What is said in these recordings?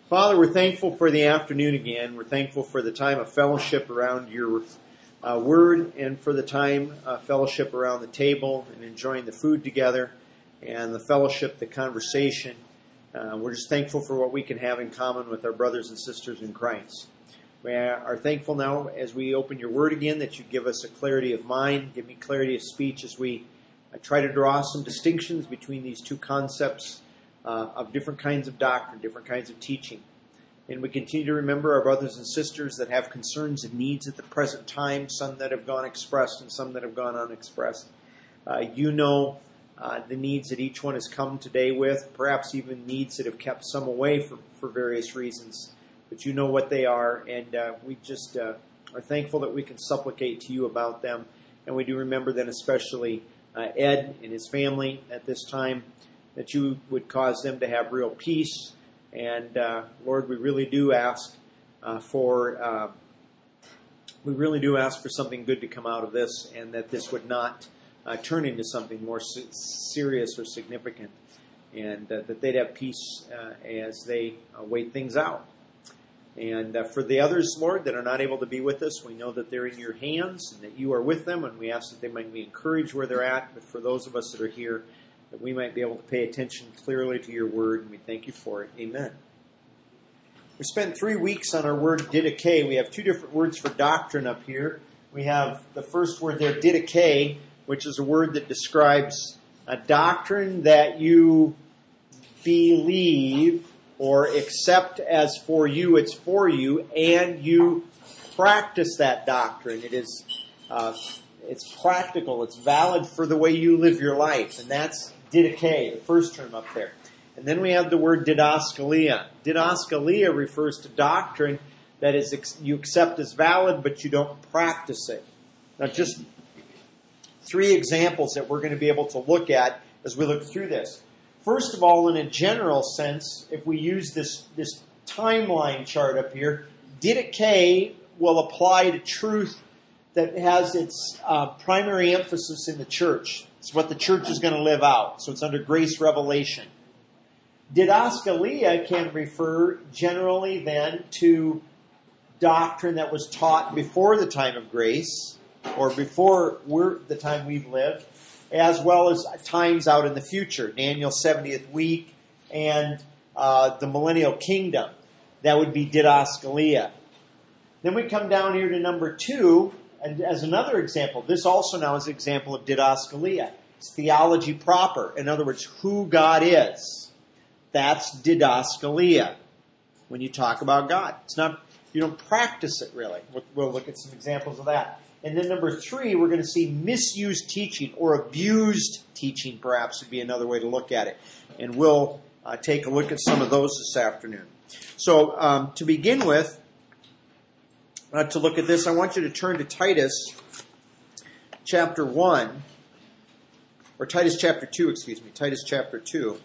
Father, we're thankful for the afternoon again. We're thankful for the time of fellowship around your word and for the time of fellowship around the table and enjoying the food together and the fellowship, the conversation. We're just thankful for what we can have in common with our brothers and sisters in Christ. We are thankful now as we open your word again that you give us a clarity of mind, give me clarity of speech as we try to draw some distinctions between these two concepts of different kinds of doctrine, different kinds of teaching. And we continue to remember our brothers and sisters that have concerns and needs at the present time, some that have gone expressed and some that have gone unexpressed. You know the needs that each one has come today with, perhaps even needs that have kept some away for various reasons. But you know what they are, and we just are thankful that we can supplicate to you about them. And we do remember then especially Ed and his family at this time, that you would cause them to have real peace. And Lord, we really do ask for something good to come out of this, and that this would not turn into something more serious or significant, and that they'd have peace as they wait things out. And for the others, Lord, that are not able to be with us, we know that they're in your hands and that you are with them, and we ask that they might be encouraged where they're at. But for those of us that are here, that we might be able to pay attention clearly to your word, and we thank you for it. Amen. We spent 3 weeks on our word didache. We have two different words for doctrine up here. We have the first word there, didache, which is a word that describes a doctrine that you believe or accept as for you, it's for you, and you practice that doctrine. It is it's practical, it's valid for the way you live your life, and that's didache, the first term up there. And then we have the word didaskalia. Didaskalia refers to doctrine that is you accept as valid, but you don't practice it. Now, just 3 examples that we're going to be able to look at as we look through this. First of all, in a general sense, if we use this timeline chart up here, didache will apply to truth that has its primary emphasis in the church. It's what the church is going to live out. So it's under grace revelation. Didaskalia can refer generally then to doctrine that was taught before the time of grace, or before the time we've lived, as well as times out in the future, Daniel's 70th week and the millennial kingdom. That would be didaskalia. Then we come down here to number 2, and as another example, this also now is an example of didaskalia. It's theology proper. In other words, who God is. That's didaskalia. When you talk about God, it's not, you don't practice it really. We'll look at some examples of that. And then number 3, we're going to see misused teaching or abused teaching, perhaps would be another way to look at it. And we'll take a look at some of those this afternoon. So to begin with, to look at this, I want you to turn to Titus chapter 1, or Titus chapter 2, Titus chapter 2.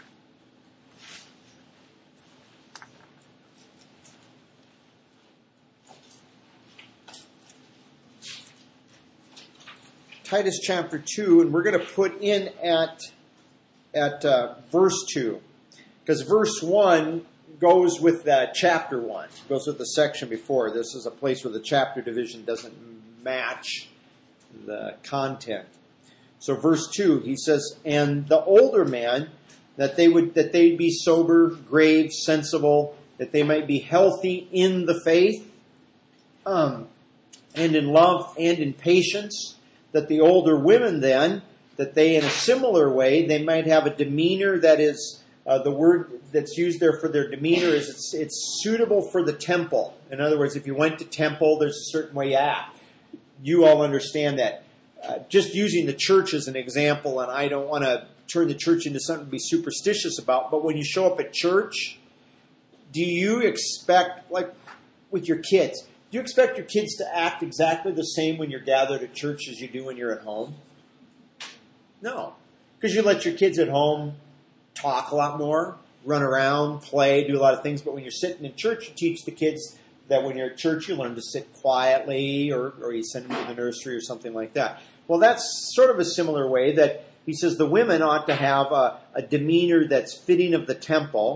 Titus chapter 2, and we're going to put in at verse 2, because verse 1 goes with chapter 1, goes with the section before. This is a place where the chapter division doesn't match the content. So verse 2, he says, "And the older man, that they'd be sober, grave, sensible, that they might be healthy in the faith, and in love and in patience, that the older women then, that they in a similar way, they might have a demeanor that is, the word that's used there for their demeanor is it's suitable for the temple. In other words, if you went to temple, there's a certain way you act. You all understand that. Just using the church as an example, and I don't want to turn the church into something to be superstitious about, but when you show up at church, do you expect, like with your kids, do you expect your kids to act exactly the same when you're gathered at church as you do when you're at home? No. Because you let your kids at home talk a lot more, run around, play, do a lot of things. But when you're sitting in church, you teach the kids that when you're at church, you learn to sit quietly, or you send them to the nursery or something like that. Well, that's sort of a similar way that he says the women ought to have a demeanor that's fitting of the temple.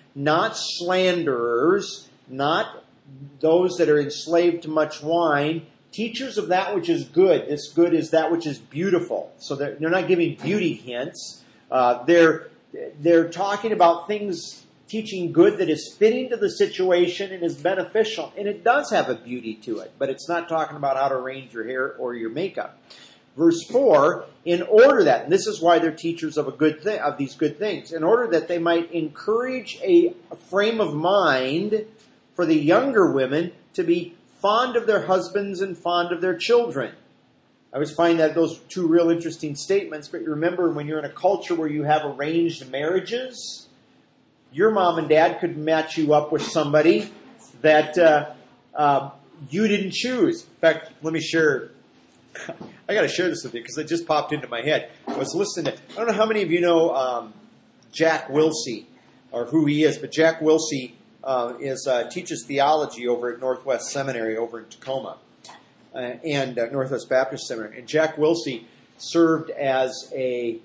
not slanderers, not those that are enslaved to much wine, teachers of that which is good. This good is that which is beautiful. So they're not giving beauty hints. They're talking about things, teaching good that is fitting to the situation and is beneficial. And it does have a beauty to it, but it's not talking about how to arrange your hair or your makeup. Verse 4, in order that, and this is why they're teachers of of these good things, in order that they might encourage a frame of mind for the younger women to be fond of their husbands and fond of their children. I always find that those two real interesting statements, but remember when you're in a culture where you have arranged marriages, your mom and dad could match you up with somebody that you didn't choose. In fact, let me share. I got to share this with you because it just popped into my head. I was listening to, I don't know how many of you know Jack Wilsey or who he is, but Jack Wilsey teaches theology over at Northwest Seminary over in Tacoma and Northwest Baptist Seminary. And Jack Wilsey served as a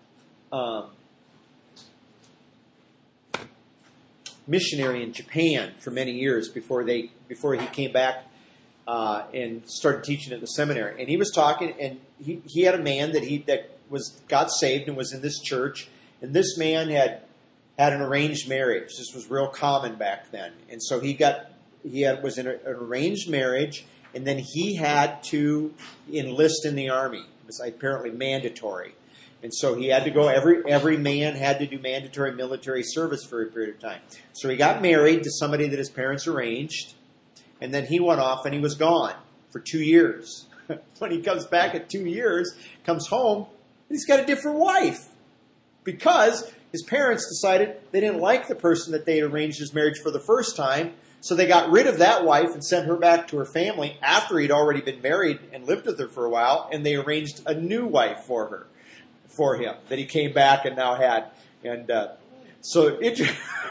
missionary in Japan for many years before he came back and started teaching at the seminary. And he was talking, and he had a man that got saved and was in this church, and this man had an arranged marriage. This was real common back then, and so he was in an arranged marriage, and then he had to enlist in the army. It was apparently mandatory. And so he had to go, every man had to do mandatory military service for a period of time. So he got married to somebody that his parents arranged, and then he went off and he was gone for 2 years. When he comes back at 2 years, comes home, he's got a different wife. Because his parents decided they didn't like the person that they had arranged his marriage for the first time, so they got rid of that wife and sent her back to her family after he'd already been married and lived with her for a while, and they arranged a new wife for him that he came back and now had. And so isn't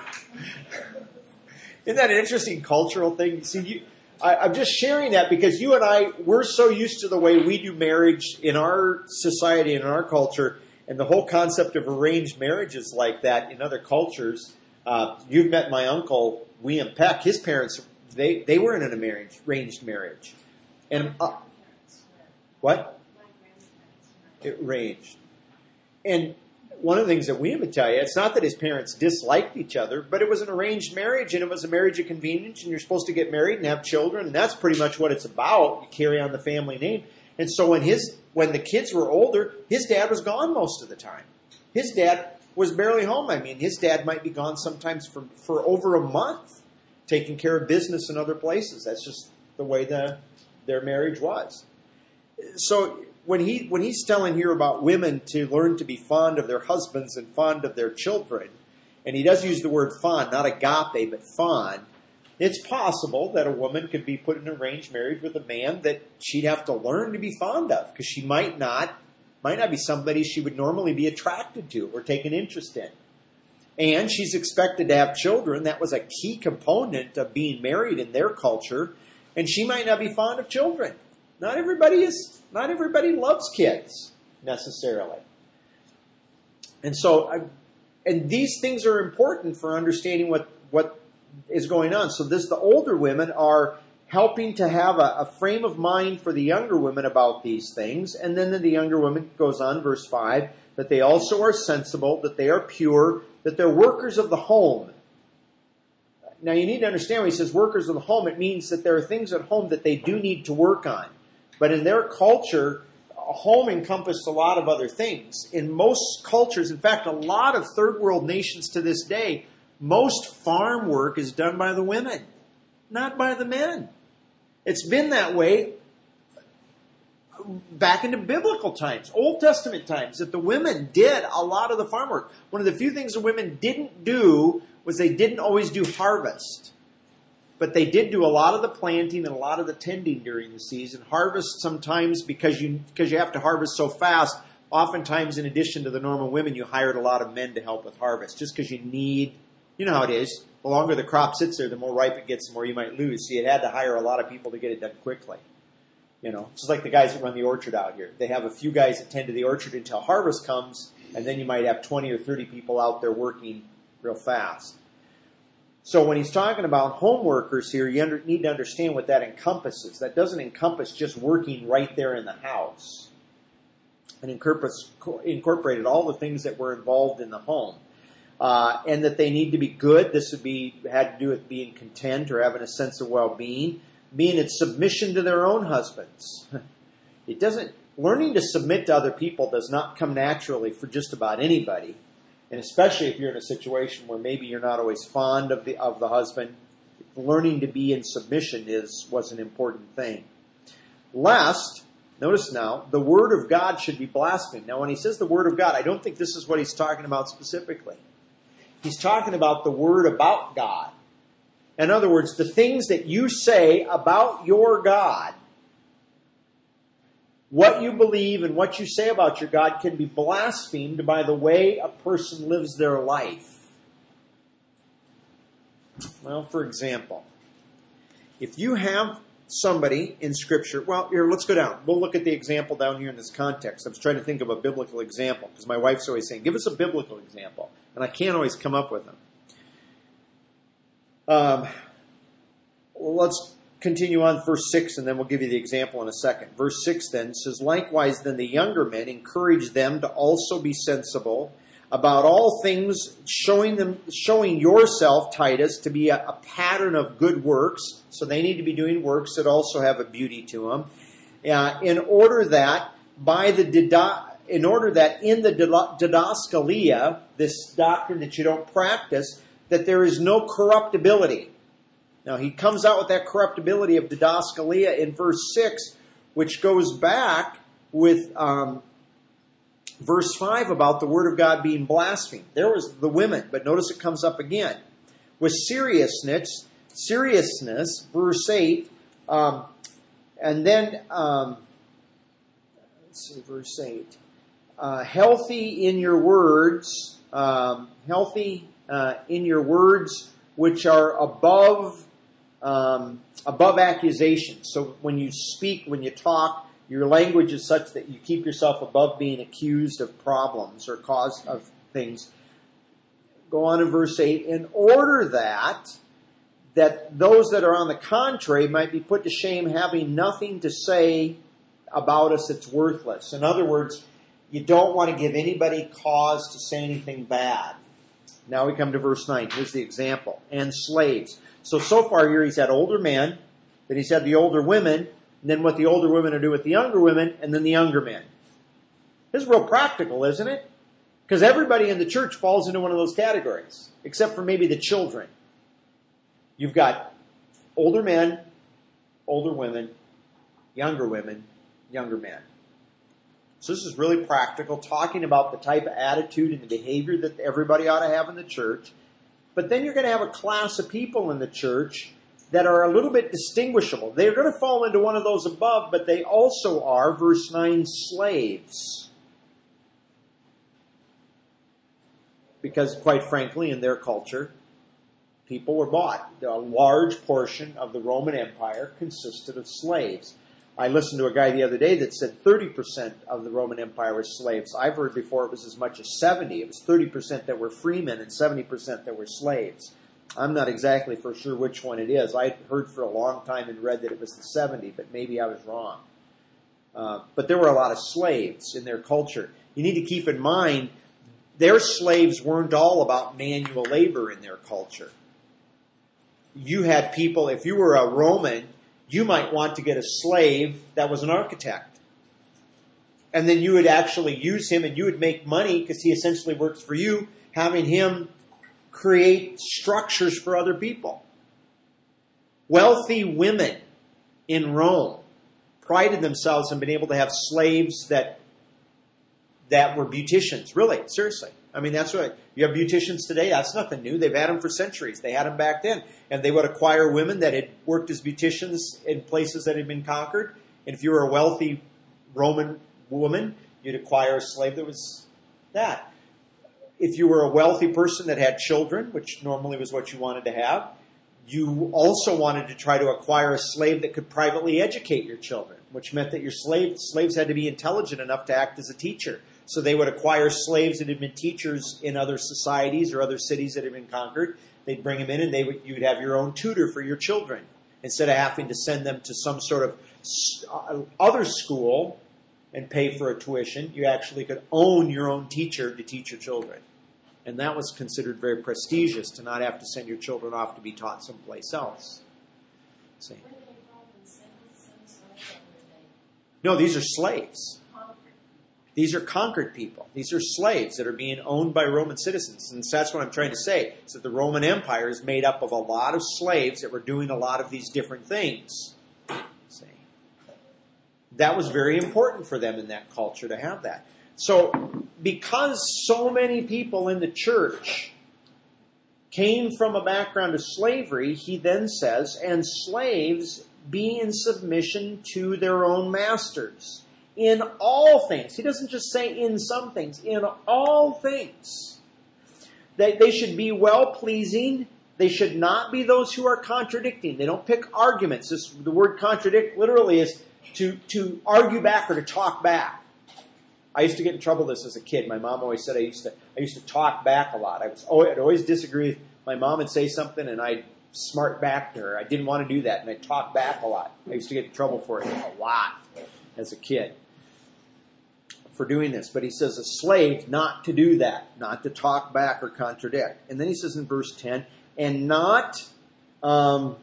that an interesting cultural thing? See, I'm just sharing that because you and I, we're so used to the way we do marriage in our society and in our culture, and the whole concept of arranged marriages like that in other cultures. You've met my uncle, William Peck. His parents, they were in an arranged marriage. And what? Arranged. And one of the things that William would tell you, it's not that his parents disliked each other, but it was an arranged marriage, and it was a marriage of convenience, and you're supposed to get married and have children, and that's pretty much what it's about. You carry on the family name. And so when the kids were older, his dad was gone most of the time. His dad was barely home. I mean, his dad might be gone sometimes for over a month, taking care of business in other places. That's just the way their marriage was. So when he's telling here about women to learn to be fond of their husbands and fond of their children, and he does use the word fond, not agape, but fond, it's possible that a woman could be put in an arranged marriage with a man that she'd have to learn to be fond of, because she might not be somebody she would normally be attracted to or take an interest in. And she's expected to have children. That was a key component of being married in their culture. And she might not be fond of children. Not everybody loves kids necessarily. And so, and these things are important for understanding what is going on. So the older women are helping to have a frame of mind for the younger women about these things. And then the younger woman goes on, verse 5, that they also are sensible, that they are pure, that they're workers of the home. Now you need to understand when he says workers of the home, it means that there are things at home that they do need to work on. But in their culture, a home encompassed a lot of other things. In most cultures, in fact, a lot of third world nations to this day, most farm work is done by the women, not by the men. It's been that way back into biblical times, Old Testament times, that the women did a lot of the farm work. One of the few things the women didn't do was they didn't always do harvest. But they did do a lot of the planting and a lot of the tending during the season. Harvest sometimes, because you have to harvest so fast, oftentimes in addition to the normal women, you hired a lot of men to help with harvest. Just because you need, you know how it is, the longer the crop sits there, the more ripe it gets, the more you might lose. So you had to hire a lot of people to get it done quickly. You know, just like the guys that run the orchard out here. They have a few guys that tend to the orchard until harvest comes, and then you might have 20 or 30 people out there working real fast. So when he's talking about home workers here, you need to understand what that encompasses. That doesn't encompass just working right there in the house. It incorporated all the things that were involved in the home. And that they need to be good. This had to do with being content or having a sense of well-being. Being in submission to their own husbands. Learning to submit to other people does not come naturally for just about anybody. And especially if you're in a situation where maybe you're not always fond of the husband, learning to be in submission was an important thing. Lest, notice now, the word of God should be blasphemed. Now when he says the word of God, I don't think this is what he's talking about specifically. He's talking about the word about God. In other words, the things that you say about your God, what you believe and what you say about your God can be blasphemed by the way a person lives their life. Well, for example, if you have somebody in Scripture, well, here, let's go down. We'll look at the example down here in this context. I was trying to think of a biblical example because my wife's always saying, give us a biblical example. And I can't always come up with them. Let's continue on verse 6, and then we'll give you the example in a second. Verse 6 then says, likewise then the younger men encourage them to also be sensible about all things, showing yourself, Titus, to be a pattern of good works. So they need to be doing works that also have a beauty to them. In order that in the didaskalia, this doctrine that you don't practice, that there is no corruptibility. Now, he comes out with that corruptibility of didaskalia in verse 6, which goes back with verse 5 about the word of God being blasphemed. There was the women, but notice it comes up again. With seriousness, verse 8, and then, let's see, verse 8. Healthy in your words, which are above accusations. So when you speak, when you talk, your language is such that you keep yourself above being accused of problems or cause of things. Go on in verse 8. In order that those that are on the contrary might be put to shame, having nothing to say about us that's worthless. In other words, you don't want to give anybody cause to say anything bad. Now we come to verse 9. Here's the example. And slaves. So far here he's had older men, then he's had the older women, and then what the older women are doing with the younger women, and then the younger men. This is real practical, isn't it? Because everybody in the church falls into one of those categories, except for maybe the children. You've got older men, older women, younger men. So this is really practical, talking about the type of attitude and the behavior that everybody ought to have in the church. But then you're going to have a class of people in the church that are a little bit distinguishable. They're going to fall into one of those above, but they also are, verse 9, slaves. Because, quite frankly, in their culture, people were bought. A large portion of the Roman Empire consisted of slaves. I listened to a guy the other day that said 30% of the Roman Empire was slaves. I've heard before it was as much as 70. It was 30% that were freemen and 70% that were slaves. I'm not exactly for sure which one it is. I heard for a long time and read that it was the 70, but maybe I was wrong. But there were a lot of slaves in their culture. You need to keep in mind, their slaves weren't all about manual labor in their culture. You had people, if you were a Roman, you might want to get a slave that was an architect. And then you would actually use him and you would make money because he essentially works for you, having him create structures for other people. Wealthy women in Rome prided themselves in being able to have slaves that were beauticians. Really, seriously. I mean, that's right. You have beauticians today. That's nothing new. They've had them for centuries. They had them back then. And they would acquire women that had worked as beauticians in places that had been conquered. And if you were a wealthy Roman woman, you'd acquire a slave that was that. If you were a wealthy person that had children, which normally was what you wanted to have, you also wanted to try to acquire a slave that could privately educate your children, which meant that your slaves had to be intelligent enough to act as a teacher. So they would acquire slaves that had been teachers in other societies or other cities that had been conquered. they'd bring them in, and you'd have your own tutor for your children. Instead of having to send them to some sort of other school and pay for a tuition, you actually could own your own teacher to teach your children. And that was considered very prestigious, to not have to send your children off to be taught someplace else. See? No, these are slaves. These are conquered people. These are slaves that are being owned by Roman citizens. And that's what I'm trying to say, is that the Roman Empire is made up of a lot of slaves that were doing a lot of these different things. See? That was very important for them in that culture to have that. So, because so many people in the church came from a background of slavery, he then says, and slaves be in submission to their own masters. In all things. He doesn't just say in some things. In all things. They should be well-pleasing. They should not be those who are contradicting. They don't pick arguments. The word contradict literally is to argue back or to talk back. I used to get in trouble with this as a kid. My mom always said I used to talk back a lot. I'd always disagree. My mom would say something and I'd smart back to her. I didn't want to do that, and I'd talk back a lot. I used to get in trouble for it a lot as a kid for doing this. But he says a slave not to do that, not to talk back or contradict. And then he says in verse 10, and not, the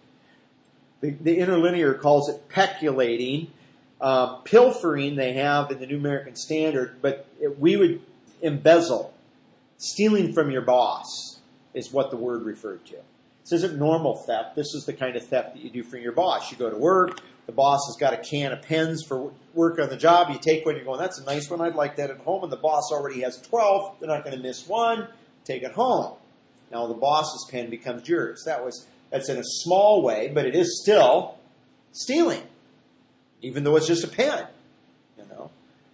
interlinear calls it peculating, pilfering they have in the New American Standard, but we would embezzle. Stealing from your boss is what the word referred to. This isn't normal theft. This is the kind of theft that you do from your boss. You go to work. The boss has got a can of pens for work on the job. You take one. You're going, that's a nice one. I'd like that at home. And the boss already has 12. They're not going to miss one. Take it home. Now the boss's pen becomes yours. That's in a small way, but it is still stealing, even though it's just a pen. You know,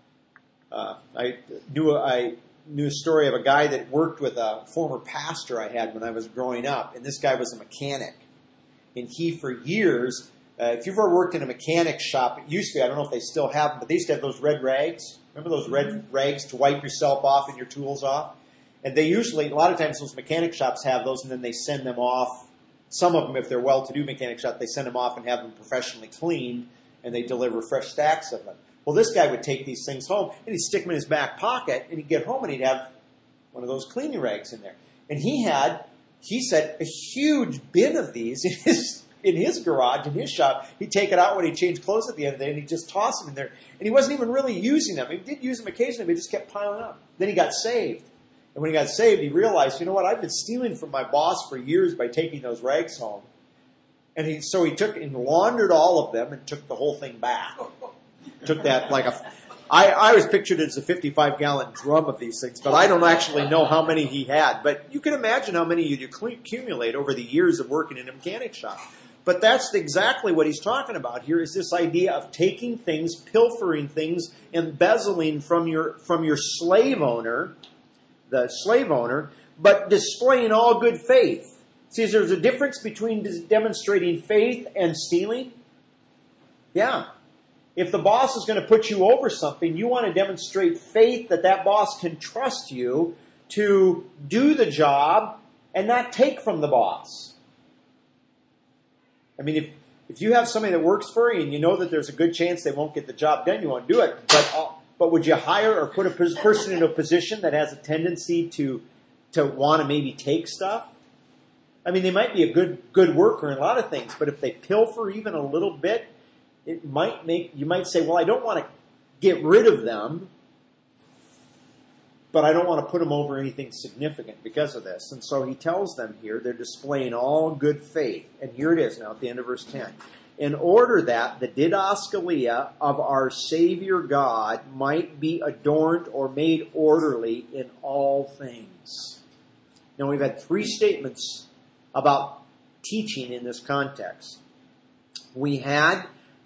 I knew a story of a guy that worked with a former pastor I had when I was growing up, and this guy was a mechanic. And he, for years, if you've ever worked in a mechanic shop, it used to be, I don't know if they still have them, but they used to have those red rags. Remember those red rags to wipe yourself off and your tools off? And they usually, a lot of times those mechanic shops have those, and then they send them off. Some of them, if they're well-to-do mechanic shops, they send them off and have them professionally cleaned, and they deliver fresh stacks of them. Well, this guy would take these things home, and he'd stick them in his back pocket, and he'd get home, and he'd have one of those cleaning rags in there. And he said, a huge bin of these in his garage, in his shop. He'd take it out when he'd change clothes at the end of the day, and he'd just toss them in there. And he wasn't even really using them. He did use them occasionally, but he just kept piling up. Then he got saved. And when he got saved, he realized, you know what, I've been stealing from my boss for years by taking those rags home. And so he took and laundered all of them and took the whole thing back. Took that I always pictured it as a 55-gallon drum of these things, but I don't actually know how many he had. But you can imagine how many you'd accumulate over the years of working in a mechanic shop. But that's exactly what he's talking about here, is this idea of taking things, pilfering things, embezzling from your slave owner, the slave owner, but displaying all good faith. See, there's a difference between demonstrating faith and stealing. Yeah. If the boss is going to put you over something, you want to demonstrate faith that boss can trust you to do the job and not take from the boss. I mean, if you have somebody that works for you and you know that there's a good chance they won't get the job done, you won't do it. But would you hire or put a person in a position that has a tendency to want to maybe take stuff? I mean, they might be a good worker in a lot of things, but if they pilfer even a little bit, it might you might say, well, I don't want to get rid of them, but I don't want to put them over anything significant because of this. And so he tells them here, they're displaying all good faith. And here it is now at the end of verse 10. In order that the didaskalia of our Savior God might be adorned or made orderly in all things. Now we've had 3 statements about teaching in this context. We had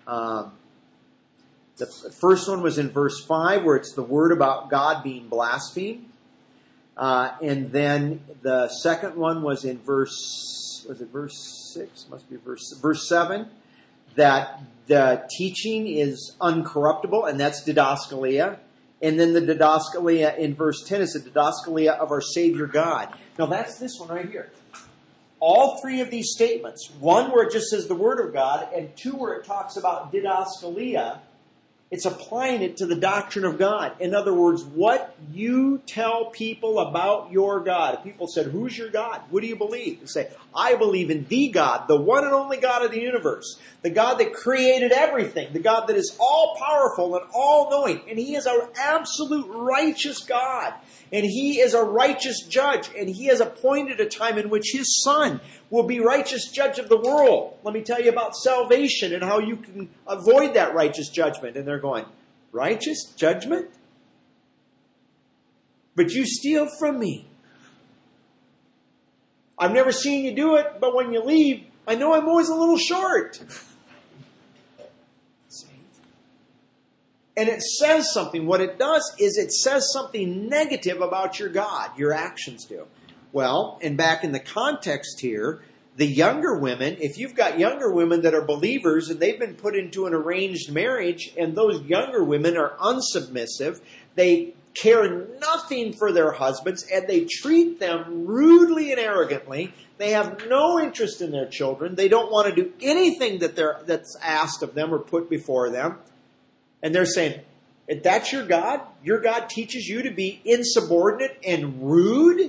the first one was in verse 5, where it's the word about God being blasphemed. And then the second one was in verse 6? Must be verse 7, that the teaching is uncorruptible, and that's didaskalia. And then the didaskalia in verse 10 is the didaskalia of our Savior God. Now that's this one right here. all three of these statements, one where it just says the Word of God, and two where it talks about didaskalia, it's applying it to the doctrine of God. In other words, what you tell people about your God. If people said, who's your God? What do you believe? You say, I believe in the God, the one and only God of the universe, the God that created everything, the God that is all-powerful and all-knowing, and He is our absolute righteous God, and He is a righteous judge, and He has appointed a time in which His Son will be righteous judge of the world. Let me tell you about salvation and how you can avoid that righteous judgment. And they're going, righteous judgment? But you steal from me. I've never seen you do it, but when you leave, I know I'm always a little short. And it says something. What it does is it says something negative about your God. Your actions do. Well, and back in the context here, the younger women, if you've got younger women that are believers and they've been put into an arranged marriage and those younger women are unsubmissive, they care nothing for their husbands and they treat them rudely and arrogantly. They have no interest in their children. They don't want to do anything that's asked of them or put before them. And they're saying, that's your God? Your God teaches you to be insubordinate and rude?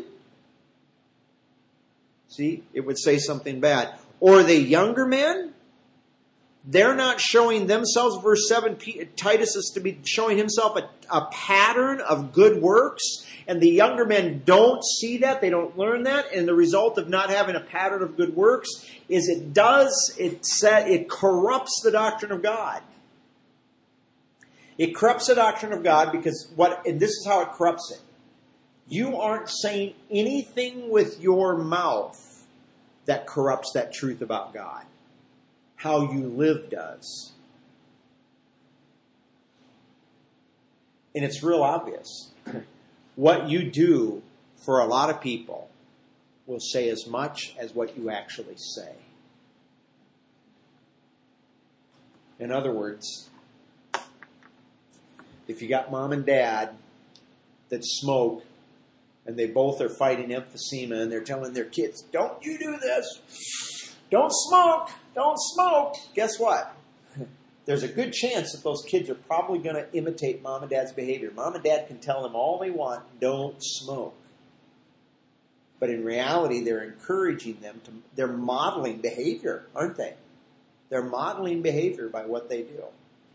See, it would say something bad. Or the younger men, they're not showing themselves, verse 7, Titus is to be showing himself a pattern of good works, and the younger men don't see that, they don't learn that, and the result of not having a pattern of good works is it corrupts the doctrine of God. It corrupts the doctrine of God because and this is how it corrupts it. You aren't saying anything with your mouth that corrupts that truth about God. How you live does. And it's real obvious. What you do for a lot of people will say as much as what you actually say. In other words, if you got mom and dad that smoke, and they both are fighting emphysema, and they're telling their kids, don't you do this. Don't smoke. Don't smoke. Guess what? There's a good chance that those kids are probably going to imitate mom and dad's behavior. Mom and dad can tell them all they want, don't smoke. But in reality, they're encouraging them they're modeling behavior, aren't they? They're modeling behavior by what they do.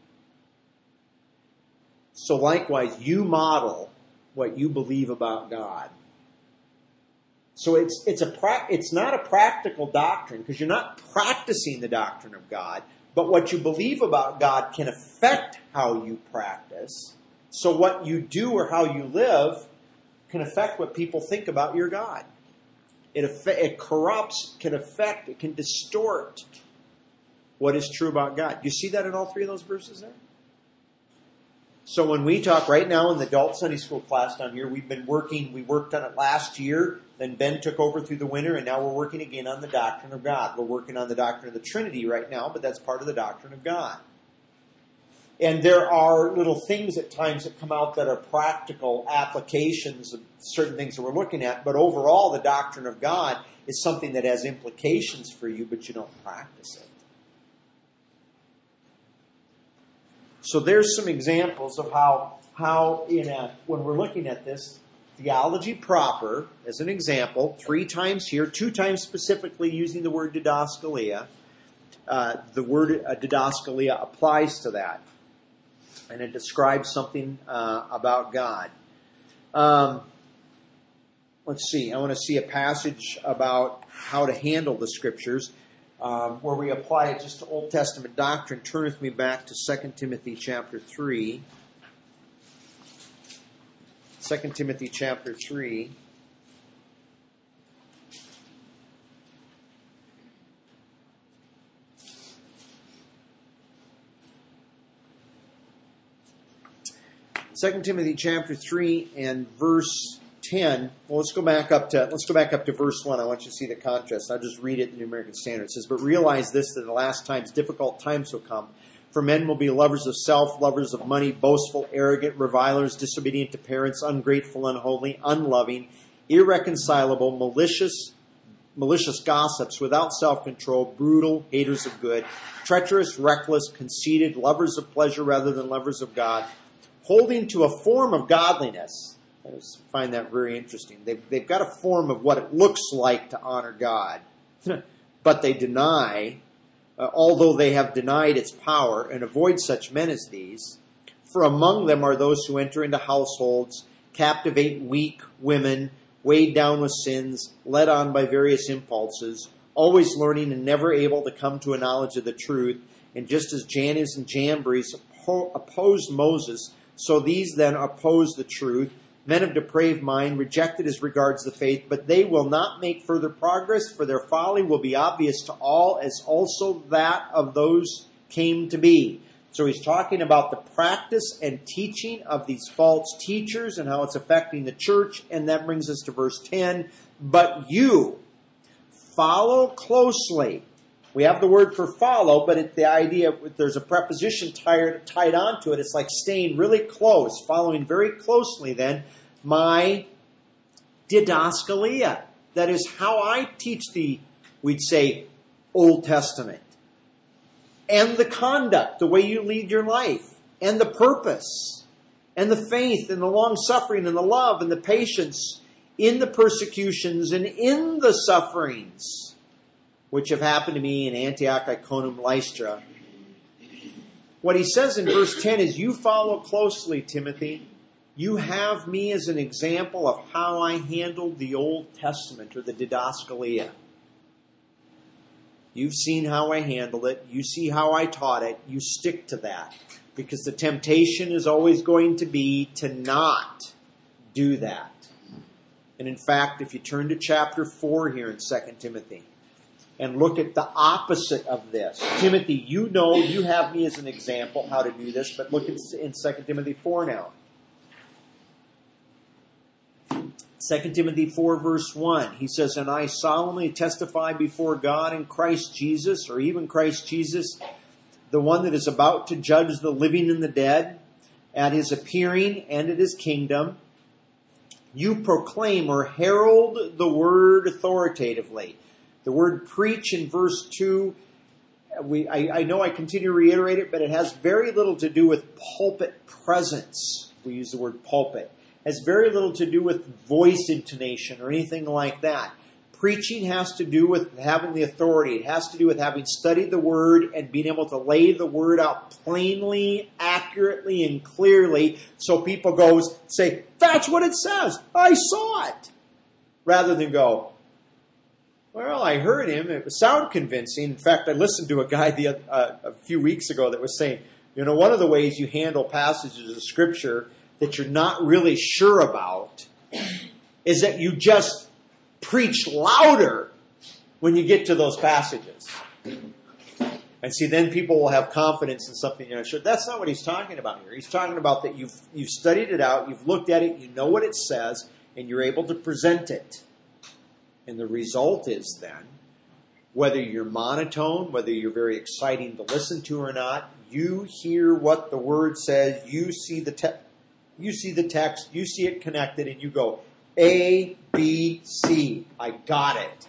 So likewise, you model what you believe about God. So it's not a practical doctrine because you're not practicing the doctrine of God, but what you believe about God can affect how you practice. So what you do or how you live can affect what people think about your God. It corrupts, can affect, it can distort what is true about God. You see that in all three of those verses there? So when we talk right now in the adult Sunday school class down here, we worked on it last year, then Ben took over through the winter, and now we're working again on the doctrine of God. We're working on the doctrine of the Trinity right now, but that's part of the doctrine of God. And there are little things at times that come out that are practical applications of certain things that we're looking at, but overall the doctrine of God is something that has implications for you, but you don't practice it. So there's some examples of how when we're looking at this, theology proper, as an example, 3 times here, 2 times specifically using the word didaskalia. The word didaskalia applies to that. And it describes something about God. Let's see. I want to see a passage about how to handle the Scriptures. Where we apply it just to Old Testament doctrine. Turn with me back to 2 Timothy chapter 3. 2 Timothy chapter 3. Second Timothy chapter 3 and verse 10. Well, let's go back up to verse 1. I want you to see the contrast. I'll just read it in the American Standard. It says, "But realize this, that in the last times difficult times will come. For men will be lovers of self, lovers of money, boastful, arrogant, revilers, disobedient to parents, ungrateful, unholy, unloving, irreconcilable, malicious, malicious gossips, without self-control, brutal, haters of good, treacherous, reckless, conceited, lovers of pleasure rather than lovers of God, holding to a form of godliness. I just find that very interesting. They've got a form of what it looks like to honor God, but they deny, although they have denied its power, and avoid such men as these. For among them are those who enter into households, captivate weak women, weighed down with sins, led on by various impulses, always learning and never able to come to a knowledge of the truth. And just as Jannes and Jambres opposed Moses, so these then oppose the truth. Men of depraved mind, rejected as regards the faith, but they will not make further progress, for their folly will be obvious to all, as also that of those came to be. So he's talking about the practice and teaching of these false teachers and how it's affecting the church. And that brings us to verse 10. But you follow closely. We have the word for follow, but it's the idea, there's a preposition tied onto it. It's like staying really close, following very closely then, my didaskalia. That is how I teach the, we'd say, Old Testament. And the conduct, the way you lead your life, and the purpose, and the faith, and the long-suffering, and the love, and the patience in the persecutions and in the sufferings, which have happened to me in Antioch, Iconium, Lystra. What he says in verse 10 is, you follow closely, Timothy. You have me as an example of how I handled the Old Testament, or the didaskalia. You've seen how I handled it. You see how I taught it. You stick to that. Because the temptation is always going to be to not do that. And in fact, if you turn to chapter 4 here in 2 Timothy and look at the opposite of this. Timothy, you know, you have me as an example how to do this, but look in 2 Timothy 4 now. 2 Timothy 4 verse 1, he says, and I solemnly testify before God and Christ Jesus, or even Christ Jesus, the one that is about to judge the living and the dead, at his appearing and at his kingdom, you proclaim or herald the word authoritatively. The word preach in verse 2, I know I continue to reiterate it, but it has very little to do with pulpit presence. We use the word pulpit. Has very little to do with voice intonation or anything like that. Preaching has to do with having the authority. It has to do with having studied the Word and being able to lay the Word out plainly, accurately, and clearly so people say, that's what it says. I saw it. Rather than go, well, I heard him. It sounded convincing. In fact, I listened to a guy a few weeks ago that was saying, one of the ways you handle passages of Scripture that you're not really sure about is that you just preach louder when you get to those passages. And see, then people will have confidence in something you're not sure. That's not what he's talking about here. He's talking about that you've studied it out, you've looked at it, you know what it says, and you're able to present it. And the result is then, whether you're monotone, whether you're very exciting to listen to or not, you hear what the Word says, you see the text, you see it connected, and you go, A, B, C. I got it.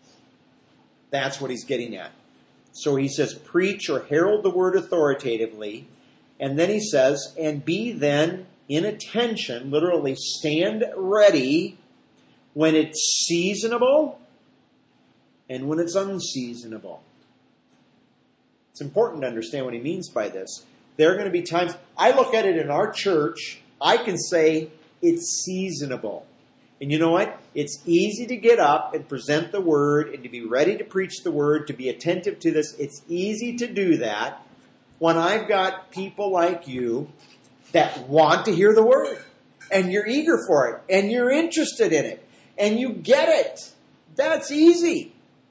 That's what he's getting at. So he says, preach or herald the word authoritatively. And then he says, and be then in attention, literally stand ready when it's seasonable and when it's unseasonable. It's important to understand what he means by this. There are going to be times, I look at it in our church, I can say it's seasonable. And you know what? It's easy to get up and present the Word and to be ready to preach the Word, to be attentive to this. It's easy to do that when I've got people like you that want to hear the Word. And you're eager for it. And you're interested in it. And you get it. That's easy.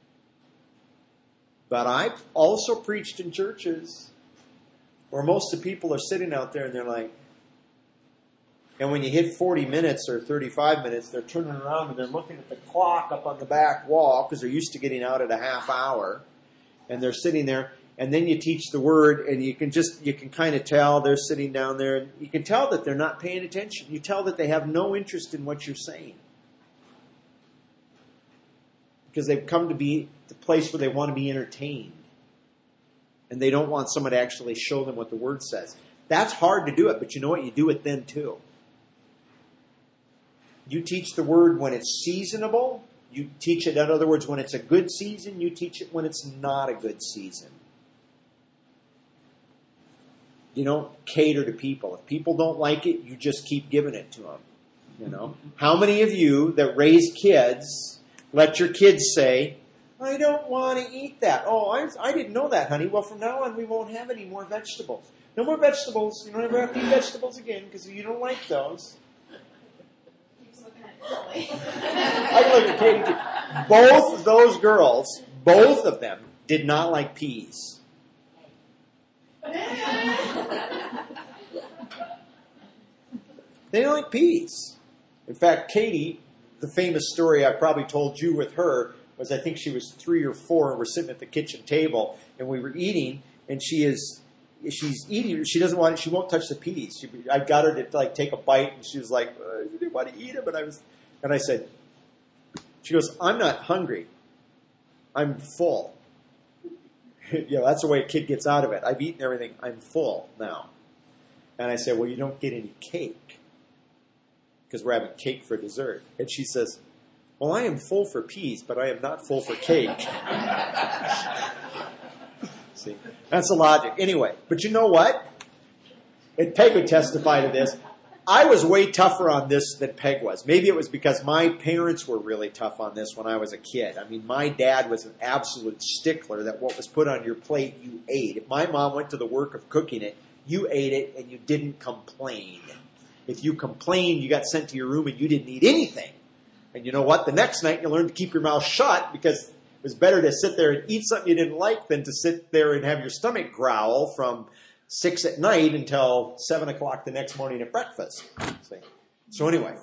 But I've also preached in churches where most of the people are sitting out there and they're like, and when you hit 40 minutes or 35 minutes, they're turning around and they're looking at the clock up on the back wall because they're used to getting out at a half hour. And they're sitting there. And then you teach the Word and you can kind of tell they're sitting down there. And you can tell that they're not paying attention. You tell that they have no interest in what you're saying. because they've come to be the place where they want to be entertained. And they don't want someone to actually show them what the Word says. That's hard to do it, but you know what? You do it then too. You teach the Word when it's seasonable. You teach it, in other words, when it's a good season. You teach it when it's not a good season. You don't cater to people. If people don't like it, you just keep giving it to them. You know, how many of you that raise kids let your kids say, "I don't want to eat that"? "Oh, I didn't know that, honey." "Well, from now on, we won't have any more vegetables. No more vegetables. You don't ever have to eat vegetables again because you don't like those." I look at Katie too. Both of those girls, both of them, did not like peas. They don't like peas. In fact, Katie, the famous story I probably told you with her was, I think she was 3 or 4, and we're sitting at the kitchen table, and we were eating, and she's eating. She doesn't want it. She won't touch the peas. I got her to take a bite, and she was like, "You didn't want to eat them," and I said, she goes, "I'm not hungry. I'm full." That's the way a kid gets out of it. "I've eaten everything. I'm full now." And I said, "Well, you don't get any cake because we're having cake for dessert." And she says, "Well, I am full for peas, but I am not full for cake." See, that's the logic. Anyway, but you know what? And Peg would testify to this. I was way tougher on this than Peg was. Maybe it was because my parents were really tough on this when I was a kid. I mean, my dad was an absolute stickler that what was put on your plate, you ate. If my mom went to the work of cooking it, you ate it and you didn't complain. If you complained, you got sent to your room and you didn't eat anything. And you know what? The next night you learned to keep your mouth shut because it was better to sit there and eat something you didn't like than to sit there and have your stomach growl from 6 at night until 7 o'clock the next morning at breakfast. See? So anyway.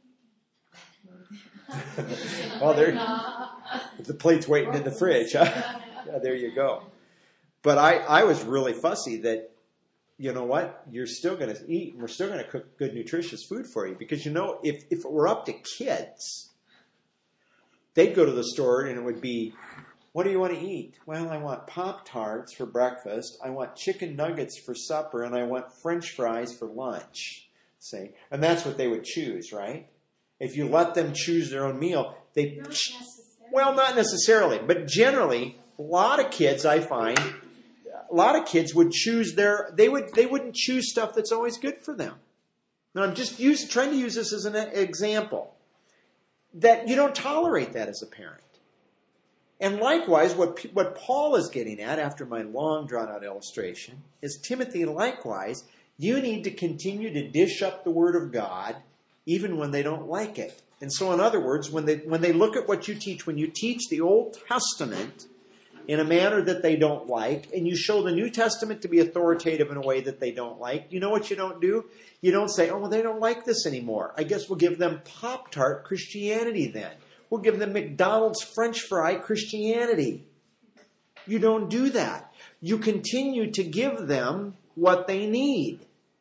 Well, the plate's waiting in the fridge. Huh? Yeah, there you go. But I was really fussy that, you know what? You're still going to eat and we're still going to cook good, nutritious food for you. Because, you know, if it were up to kids, they'd go to the store and it would be, "What do you want to eat?" "Well, I want Pop-Tarts for breakfast. I want chicken nuggets for supper. And I want French fries for lunch." See? And that's what they would choose, right? If you let them choose their own meal, not necessarily. But generally, a lot of kids, I find, would choose they wouldn't choose stuff that's always good for them. Now, I'm just trying to use this as an example. That you don't tolerate that as a parent. And likewise, what Paul is getting at, after my long drawn-out illustration, is, Timothy, likewise, you need to continue to dish up the Word of God even when they don't like it. And so, in other words, when they look at what you teach, when you teach the Old Testament in a manner that they don't like, and you show the New Testament to be authoritative in a way that they don't like, you know what you don't do? You don't say, "Oh, well, they don't like this anymore. I guess we'll give them Pop-Tart Christianity then. We'll give them McDonald's French fry Christianity." You don't do that. You continue to give them what they need.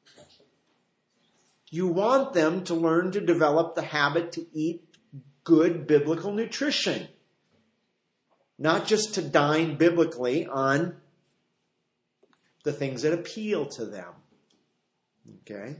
You want them to learn to develop the habit to eat good biblical nutrition. Not just to dine biblically on the things that appeal to them. Okay?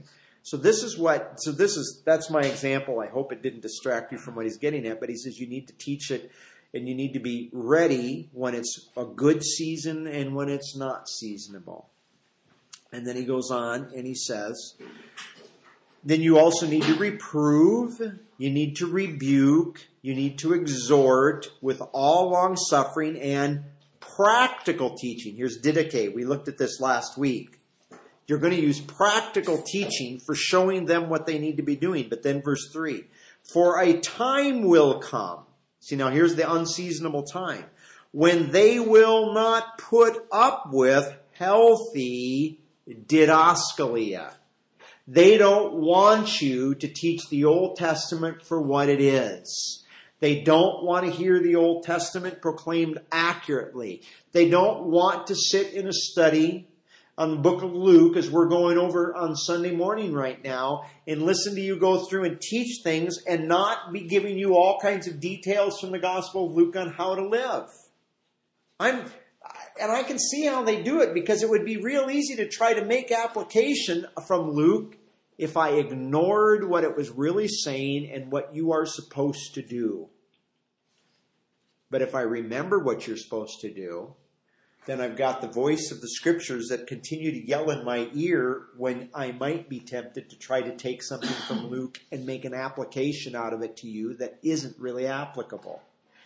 That's my example. I hope it didn't distract you from what he's getting at, but he says you need to teach it and you need to be ready when it's a good season and when it's not seasonable. And then he goes on and he says, then you also need to reprove, you need to rebuke, you need to exhort with all long suffering and practical teaching. Here's Didache. We looked at this last week. You're going to use practical teaching for showing them what they need to be doing. But then verse 3, for a time will come. See, now here's the unseasonable time. When they will not put up with healthy didaskalia. They don't want you to teach the Old Testament for what it is. They don't want to hear the Old Testament proclaimed accurately. They don't want to sit in a study on the book of Luke as we're going over on Sunday morning right now and listen to you go through and teach things and not be giving you all kinds of details from the Gospel of Luke on how to live. And I can see how they do it, because it would be real easy to try to make application from Luke if I ignored what it was really saying and what you are supposed to do. But if I remember what you're supposed to do, then I've got the voice of the Scriptures that continue to yell in my ear when I might be tempted to try to take something from Luke and make an application out of it to you that isn't really applicable.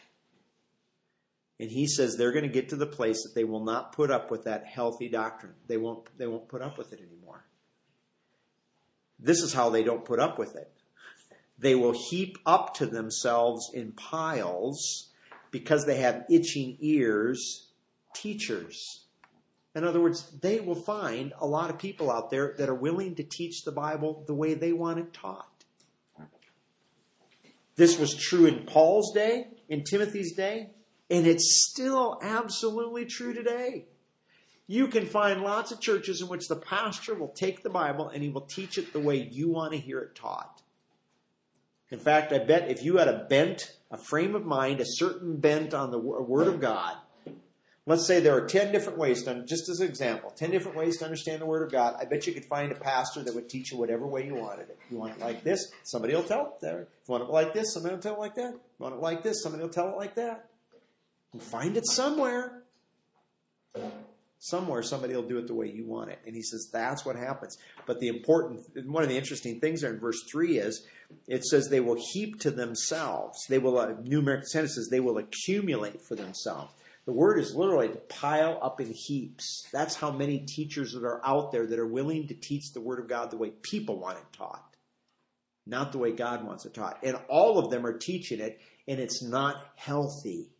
And he says they're going to get to the place that they will not put up with that healthy doctrine. They won't put up with it anymore. This is how they don't put up with it. They will heap up to themselves in piles, because they have itching ears, teachers. In other words, they will find a lot of people out there that are willing to teach the Bible the way they want it taught. This was true in Paul's day, in Timothy's day, and it's still absolutely true today. You can find lots of churches in which the pastor will take the Bible and he will teach it the way you want to hear it taught. In fact, I bet if you had a frame of mind, a certain bent on the Word of God, let's say there are 10 different ways, just as an example, 10 different ways to understand the Word of God. I bet you could find a pastor that would teach you whatever way you wanted it. You want it like this, somebody will tell it there. If you want it like this, somebody will tell it like that. If you want it like this, somebody will tell it like that. And find it somewhere. Somewhere somebody will do it the way you want it. And he says that's what happens. But one of the interesting things there in verse 3 is, it says they will heap to themselves. They will, New American Standard says, they will accumulate for themselves. The word is literally to pile up in heaps. That's how many teachers that are out there that are willing to teach the Word of God the way people want it taught, not the way God wants it taught. And all of them are teaching it, and it's not healthy.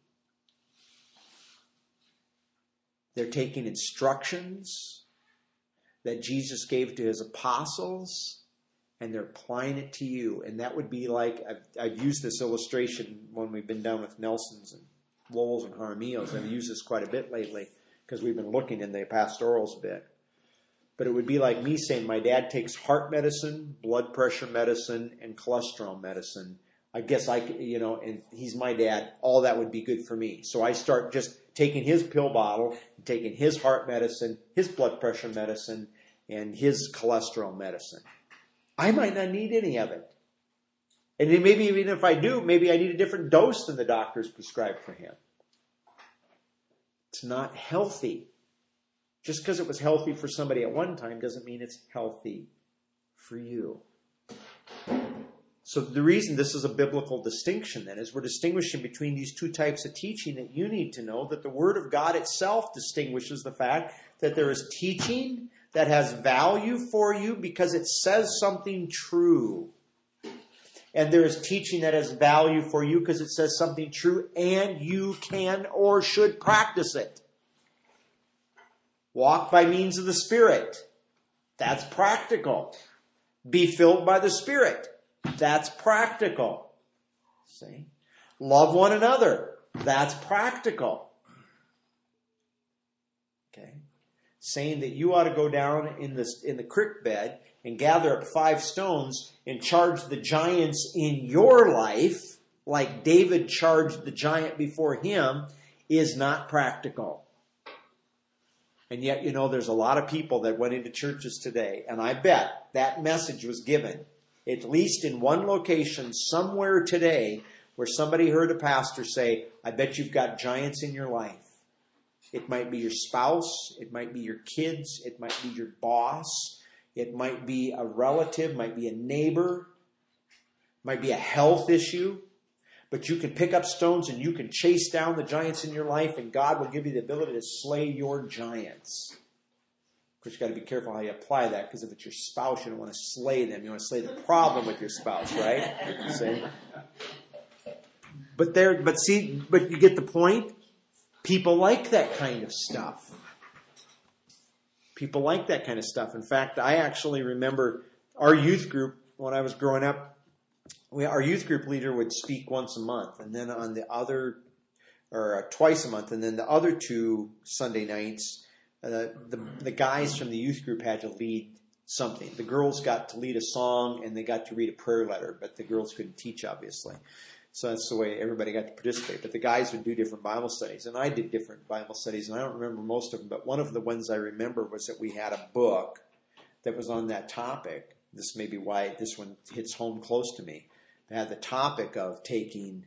They're taking instructions that Jesus gave to his apostles, and they're applying it to you. And that would be like, I've used this illustration when we've been down with Nelson's and Lowell's and Jaramillo's. I've used this quite a bit lately because we've been looking in the pastorals a bit. But it would be like me saying my dad takes heart medicine, blood pressure medicine, and cholesterol medicine. I guess and he's my dad. All that would be good for me. So I start just taking his pill bottle, taking his heart medicine, his blood pressure medicine, and his cholesterol medicine. I might not need any of it. And then maybe even if I do, maybe I need a different dose than the doctor's prescribed for him. It's not healthy. Just because it was healthy for somebody at one time doesn't mean it's healthy for you. So the reason this is a biblical distinction then is we're distinguishing between these two types of teaching that you need to know, that the Word of God itself distinguishes the fact that there is teaching that has value for you because it says something true. And there is teaching that has value for you because it says something true and you can or should practice it. Walk by means of the Spirit. That's practical. Be filled by the Spirit. That's practical. See? Love one another. That's practical. Okay? Saying that you ought to go down in the creek bed and gather up 5 stones and charge the giants in your life, like David charged the giant before him, is not practical. And yet, there's a lot of people that went into churches today, and I bet that message was given, at least in one location somewhere today, where somebody heard a pastor say, I bet you've got giants in your life. It might be your spouse, it might be your kids, it might be your boss, it might be a relative, might be a neighbor, might be a health issue. But you can pick up stones and you can chase down the giants in your life, and God will give you the ability to slay your giants. Of course, you've got to be careful how you apply that, because if it's your spouse, you don't want to slay them. You want to slay the problem with your spouse, right? See? But you get the point? People like that kind of stuff. People like that kind of stuff. In fact, I actually remember our youth group, when I was growing up, our youth group leader would speak once a month, and then twice a month, and then the other 2 Sunday nights, the guys from the youth group had to lead something. The girls got to lead a song and they got to read a prayer letter, but the girls couldn't teach, obviously. So that's the way everybody got to participate. But the guys would do different Bible studies, and I did different Bible studies, and I don't remember most of them, but one of the ones I remember was that we had a book that was on that topic. This may be why this one hits home close to me. It had the topic of taking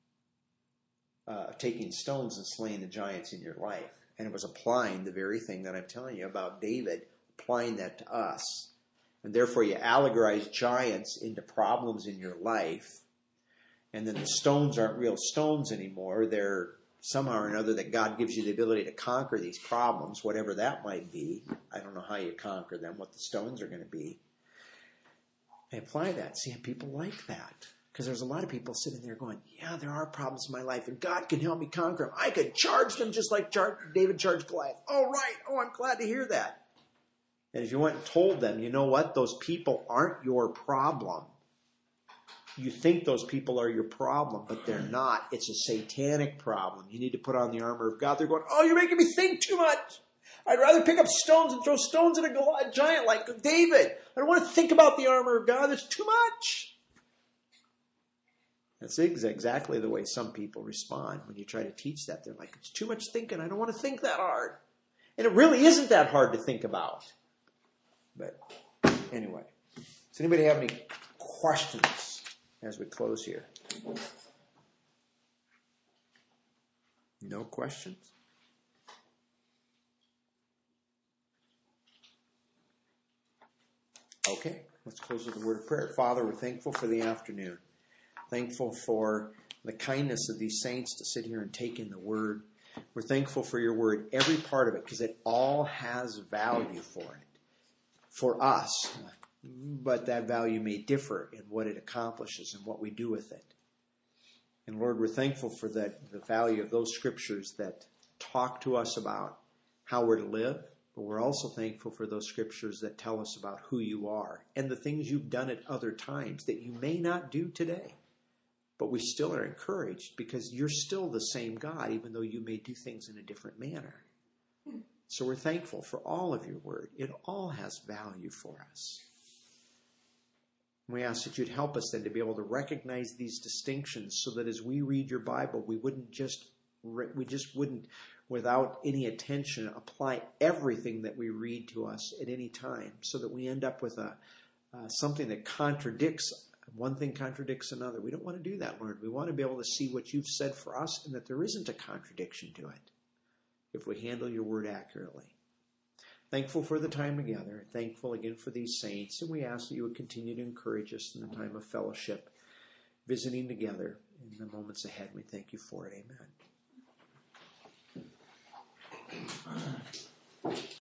stones and slaying the giants in your life. And it was applying the very thing that I'm telling you about David, applying that to us. And therefore you allegorize giants into problems in your life. And then the stones aren't real stones anymore. They're somehow or another that God gives you the ability to conquer these problems, whatever that might be. I don't know how you conquer them, what the stones are going to be. I apply that. See, people like that. Because there's a lot of people sitting there going, yeah, there are problems in my life, and God can help me conquer them. I could charge them just like David charged Goliath. Oh, right. Oh, I'm glad to hear that. And if you went and told them, you know what? Those people aren't your problem. You think those people are your problem, but they're not. It's a satanic problem. You need to put on the armor of God. They're going, oh, you're making me think too much. I'd rather pick up stones and throw stones at a giant like David. I don't want to think about the armor of God. There's too much. That's exactly the way some people respond when you try to teach that. They're like, it's too much thinking. I don't want to think that hard. And it really isn't that hard to think about. But anyway, does anybody have any questions as we close here? No questions? Okay, let's close with a word of prayer. Father, we're thankful for the afternoon. Thankful for the kindness of these saints to sit here and take in the word. We're thankful for your word, every part of it, because it all has value for us. But that value may differ in what it accomplishes and what we do with it. And Lord, we're thankful for the value of those scriptures that talk to us about how we're to live. But we're also thankful for those scriptures that tell us about who you are and the things you've done at other times that you may not do today. But we still are encouraged because you're still the same God, even though you may do things in a different manner. So we're thankful for all of your word. It all has value for us. We ask that you'd help us then to be able to recognize these distinctions so that as we read your Bible, we just wouldn't, without any attention, apply everything that we read to us at any time so that we end up with something that contradicts. One thing contradicts another. We don't want to do that, Lord. We want to be able to see what you've said for us and that there isn't a contradiction to it if we handle your word accurately. Thankful for the time together. Thankful again for these saints. And we ask that you would continue to encourage us in the time of fellowship, visiting together in the moments ahead. We thank you for it. Amen.